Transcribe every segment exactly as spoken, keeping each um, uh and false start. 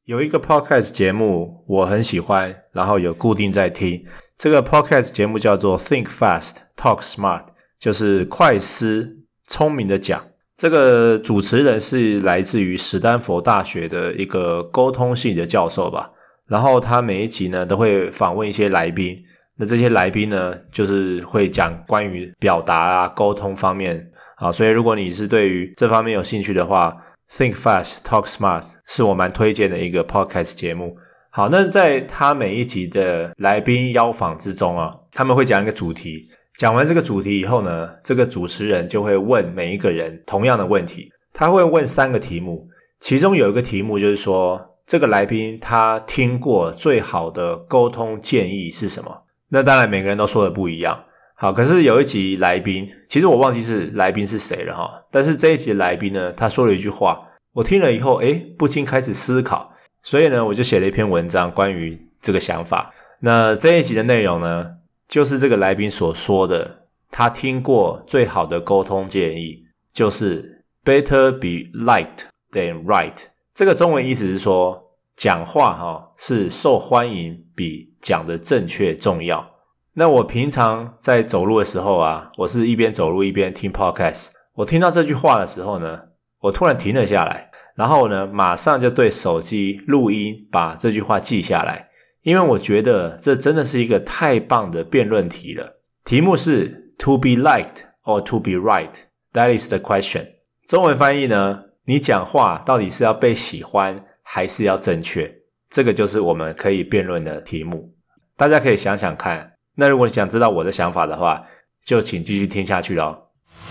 有一个 podcast 节目我很喜欢，然后有固定在听。这个 podcast 节目叫做 Think Fast, Talk Smart， 就是快思聪明的讲。这个主持人是来自于史丹佛大学的一个沟通系的教授吧。然后他每一集呢都会访问一些来宾，那这些来宾呢就是会讲关于表达啊沟通方面啊，所以如果你是对于这方面有兴趣的话， Think Fast, Talk Smart 是我蛮推荐的一个 podcast 节目。好，那在他每一集的来宾邀访之中啊，他们会讲一个主题，讲完这个主题以后呢，这个主持人就会问每一个人同样的问题，他会问三个题目，其中有一个题目就是说这个来宾他听过最好的沟通建议是什么。那当然每个人都说的不一样。好，可是有一集来宾，其实我忘记是来宾是谁了齁，但是这一集的来宾呢，他说了一句话，我听了以后诶不禁开始思考，所以呢我就写了一篇文章关于这个想法。那这一集的内容呢，就是这个来宾所说的，他听过最好的沟通建议就是 Better be liked than right。 这个中文意思是说，讲话齁是受欢迎比讲的正确重要。那我平常在走路的时候啊，我是一边走路一边听 podcast， 我听到这句话的时候呢，我突然停了下来，然后呢马上就对手机录音把这句话记下来，因为我觉得这真的是一个太棒的辩论题了。题目是 To be liked or to be right? That is the question。 中文翻译呢，你讲话到底是要被喜欢还是要正确？这个就是我们可以辩论的题目。大家可以想想看，那如果你想知道我的想法的话，就请继续听下去咯。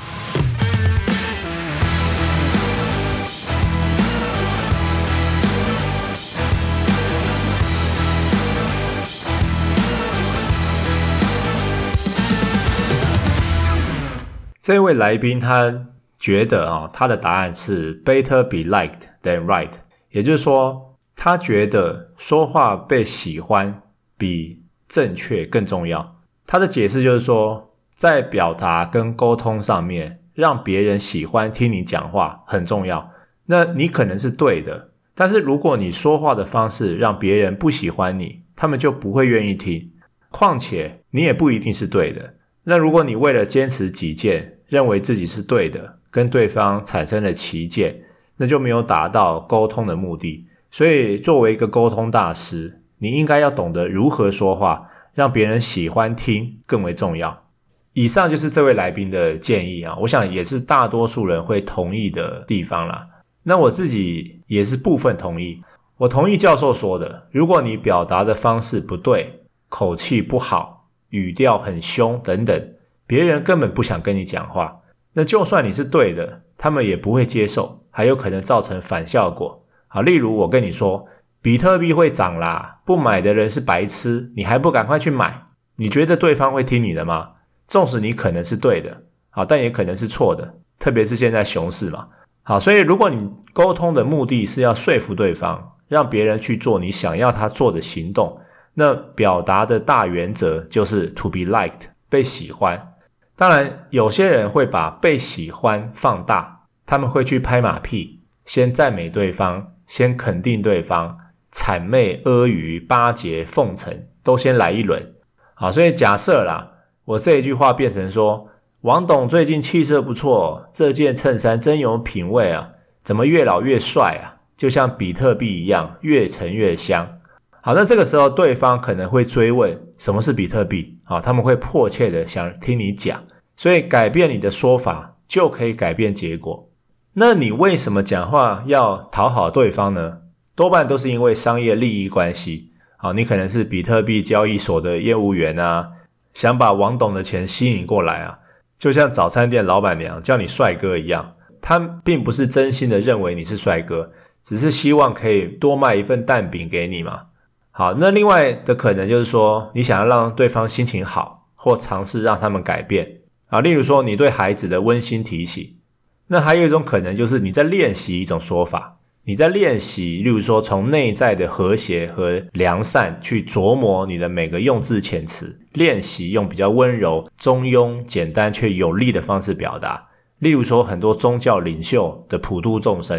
这位来宾他觉得啊，他的答案是 Better be liked than right， 也就是说他觉得说话被喜欢比正确更重要。他的解释就是说，在表达跟沟通上面，让别人喜欢听你讲话很重要。那你可能是对的，但是如果你说话的方式让别人不喜欢你，他们就不会愿意听。况且你也不一定是对的。那如果你为了坚持己见，认为自己是对的，跟对方产生了歧见，那就没有达到沟通的目的。所以作为一个沟通大师，你应该要懂得如何说话，让别人喜欢听更为重要。以上就是这位来宾的建议啊，我想也是大多数人会同意的地方啦。那我自己也是部分同意。我同意教授说的，如果你表达的方式不对，口气不好，语调很凶等等，别人根本不想跟你讲话。那就算你是对的，他们也不会接受，还有可能造成反效果。好，例如我跟你说比特币会涨啦，不买的人是白痴，你还不赶快去买？你觉得对方会听你的吗？纵使你可能是对的，好，但也可能是错的，特别是现在熊市嘛。好，所以如果你沟通的目的是要说服对方，让别人去做你想要他做的行动，那表达的大原则就是 to be liked， 被喜欢。当然有些人会把被喜欢放大，他们会去拍马屁，先赞美对方，先肯定对方，谄媚、阿谀、巴结、奉承都先来一轮。好，所以假设啦，我这一句话变成说，王董最近气色不错，这件衬衫真有品味啊，怎么越老越帅啊，就像比特币一样，越沉越香。好，那这个时候对方可能会追问什么是比特币。好，他们会迫切的想听你讲，所以改变你的说法就可以改变结果。那你为什么讲话要讨好对方呢？多半都是因为商业利益关系。好，你可能是比特币交易所的业务员啊，想把王董的钱吸引过来啊，就像早餐店老板娘叫你帅哥一样，他并不是真心的认为你是帅哥，只是希望可以多卖一份蛋饼给你嘛。好，那另外的可能就是说，你想要让对方心情好，或尝试让他们改变啊，例如说你对孩子的温馨提醒。那还有一种可能就是你在练习一种说法，你在练习，例如说从内在的和谐和良善去琢磨你的每个用字遣词，练习用比较温柔、中庸、简单却有力的方式表达。例如说很多宗教领袖的普度众生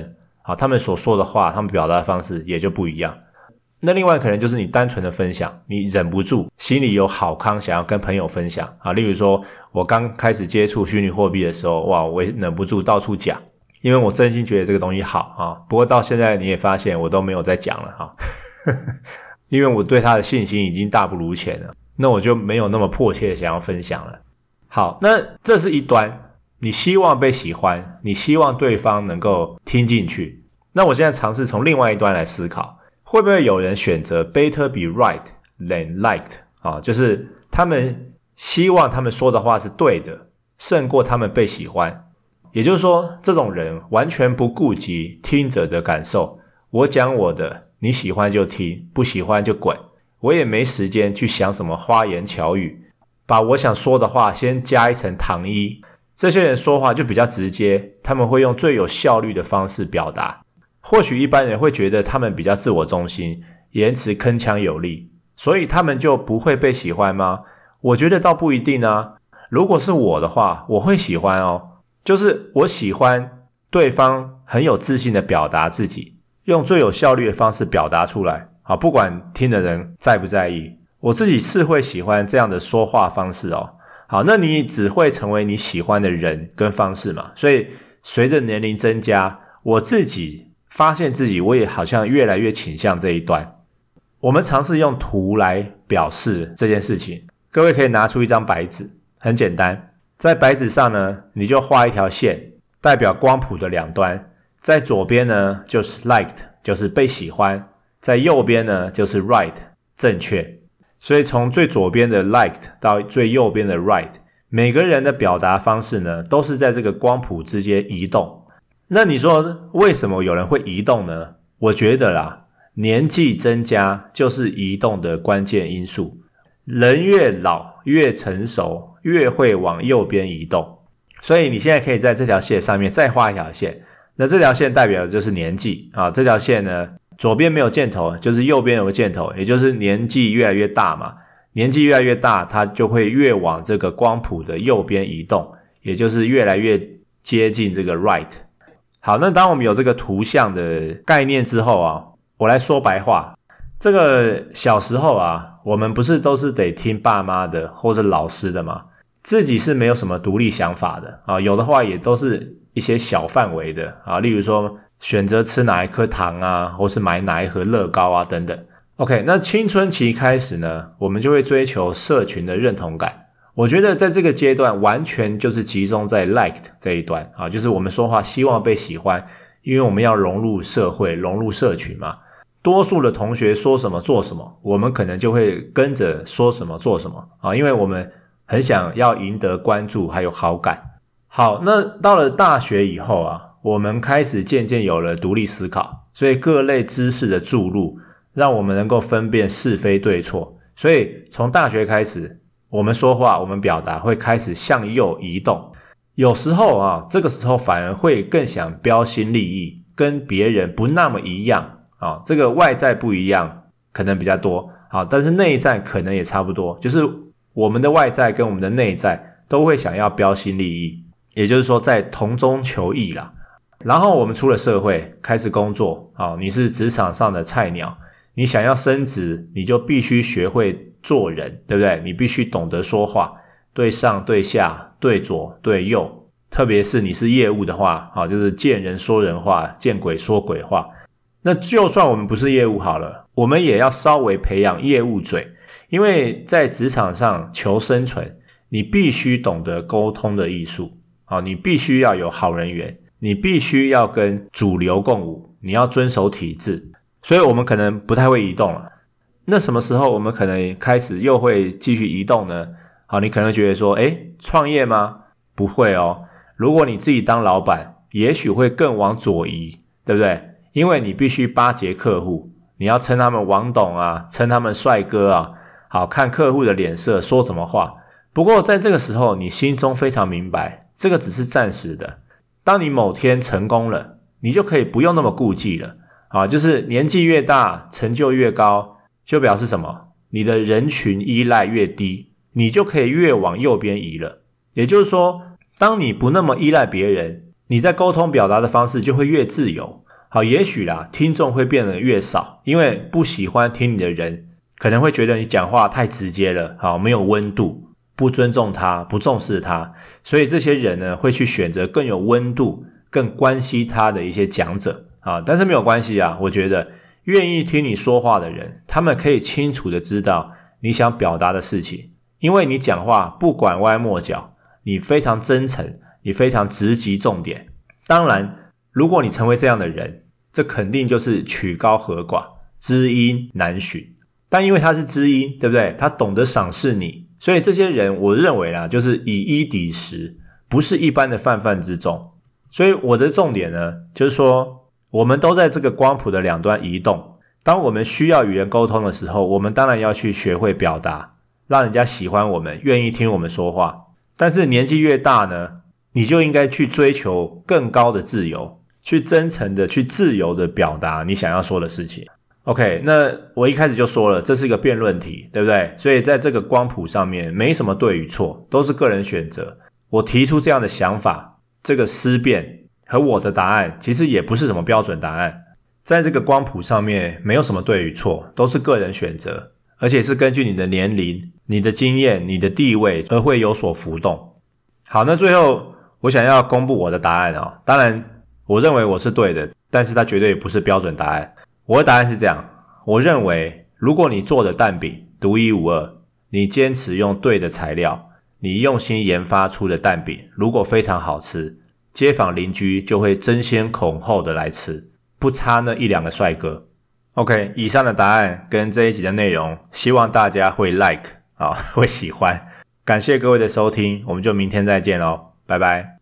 好，他们所说的话，他们表达的方式也就不一样。那另外可能就是你单纯的分享，你忍不住心里有好康想要跟朋友分享啊，例如说我刚开始接触虚拟货币的时候，哇，我也忍不住到处讲，因为我真心觉得这个东西好啊。不过到现在你也发现我都没有再讲了哈，因为我对它的信心已经大不如前了，那我就没有那么迫切想要分享了。好，那这是一端，你希望被喜欢，你希望对方能够听进去。那我现在尝试从另外一端来思考，会不会有人选择 better be right than liked 啊？就是他们希望他们说的话是对的，胜过他们被喜欢。也就是说，这种人完全不顾及听者的感受，我讲我的，你喜欢就听，不喜欢就滚，我也没时间去想什么花言巧语，把我想说的话先加一层糖衣。这些人说话就比较直接，他们会用最有效率的方式表达。或许一般人会觉得他们比较自我中心，言辞铿锵有力，所以他们就不会被喜欢吗？我觉得倒不一定啊。如果是我的话，我会喜欢哦。就是我喜欢对方很有自信的表达自己，用最有效率的方式表达出来。好，不管听的人在不在意，我自己是会喜欢这样的说话方式哦。好，那你只会成为你喜欢的人跟方式嘛。所以随着年龄增加，我自己发现自己我也好像越来越倾向这一端。我们尝试用图来表示这件事情，各位可以拿出一张白纸，很简单，在白纸上呢，你就画一条线，代表光谱的两端，在左边呢就是 liked， 就是被喜欢，在右边呢就是 right， 正确。所以从最左边的 liked 到最右边的 right， 每个人的表达方式呢都是在这个光谱之间移动。那你说为什么有人会移动呢？我觉得啦，年纪增加就是移动的关键因素。人越老越成熟，越会往右边移动。所以你现在可以在这条线上面再画一条线，那这条线代表的就是年纪啊。这条线呢，左边没有箭头，就是右边有个箭头，也就是年纪越来越大嘛。年纪越来越大，它就会越往这个光谱的右边移动，也就是越来越接近这个 right。好，那当我们有这个图像的概念之后啊，我来说白话，这个小时候啊，我们不是都是得听爸妈的或是老师的吗？自己是没有什么独立想法的啊，有的话也都是一些小范围的啊，例如说选择吃哪一颗糖啊，或是买哪一盒乐高啊等等。OK， 那青春期开始呢，我们就会追求社群的认同感。我觉得在这个阶段完全就是集中在 liked 这一端啊，就是我们说话希望被喜欢，因为我们要融入社会，融入社群嘛。多数的同学说什么做什么，我们可能就会跟着说什么做什么啊，因为我们很想要赢得关注还有好感。好，那到了大学以后啊，我们开始渐渐有了独立思考，所以各类知识的注入让我们能够分辨是非对错。所以从大学开始，我们说话我们表达会开始向右移动。有时候啊，这个时候反而会更想标新立异，跟别人不那么一样啊，这个外在不一样可能比较多啊，但是内在可能也差不多，就是我们的外在跟我们的内在都会想要标新立异，也就是说在同中求异啦。然后我们出了社会开始工作啊，你是职场上的菜鸟，你想要升职，你就必须学会做人，对不对？你必须懂得说话，对上对下对左对右，特别是你是业务的话啊，就是见人说人话，见鬼说鬼话。那就算我们不是业务好了，我们也要稍微培养业务嘴，因为在职场上求生存，你必须懂得沟通的艺术啊，你必须要有好人缘，你必须要跟主流共舞，你要遵守体制。所以我们可能不太会移动了。那什么时候我们可能开始又会继续移动呢？好，你可能会觉得说，诶，创业吗？不会哦。如果你自己当老板，也许会更往左移，对不对？因为你必须巴结客户，你要称他们王董啊，称他们帅哥啊，好，看客户的脸色说什么话。不过在这个时候，你心中非常明白，这个只是暂时的。当你某天成功了，你就可以不用那么顾忌了。啊，就是年纪越大，成就越高，就表示什么？你的人群依赖越低，你就可以越往右边移了。也就是说，当你不那么依赖别人，你在沟通表达的方式就会越自由。 好，也许啦，听众会变得越少，因为不喜欢听你的人可能会觉得你讲话太直接了，好，没有温度，不尊重他，不重视他，所以这些人呢会去选择更有温度、更关心他的一些讲者啊。但是没有关系啊，我觉得愿意听你说话的人，他们可以清楚的知道你想表达的事情，因为你讲话不拐弯抹角，你非常真诚，你非常直击重点。当然，如果你成为这样的人，这肯定就是曲高和寡，知音难寻。但因为他是知音，对不对？他懂得赏识你，所以这些人我认为啦，就是以一敌十，不是一般的泛泛之众。所以我的重点呢，就是说我们都在这个光谱的两端移动，当我们需要与人沟通的时候，我们当然要去学会表达，让人家喜欢我们，愿意听我们说话。但是年纪越大呢，你就应该去追求更高的自由，去真诚的去自由的表达你想要说的事情。 OK， 那我一开始就说了，这是一个辩论题，对不对？所以在这个光谱上面没什么对与错，都是个人选择。我提出这样的想法，这个思辨和我的答案其实也不是什么标准答案，在这个光谱上面没有什么对与错，都是个人选择，而且是根据你的年龄、你的经验、你的地位而会有所浮动。好，那最后我想要公布我的答案哦。当然我认为我是对的，但是它绝对不是标准答案。我的答案是这样，我认为如果你做的蛋饼独一无二，你坚持用对的材料，你用心研发出的蛋饼如果非常好吃，街坊邻居就会争先恐后的来吃，不差那一两个帅哥。 OK， 以上的答案跟这一集的内容希望大家会 like 啊，会喜欢。感谢各位的收听，我们就明天再见咯，拜拜。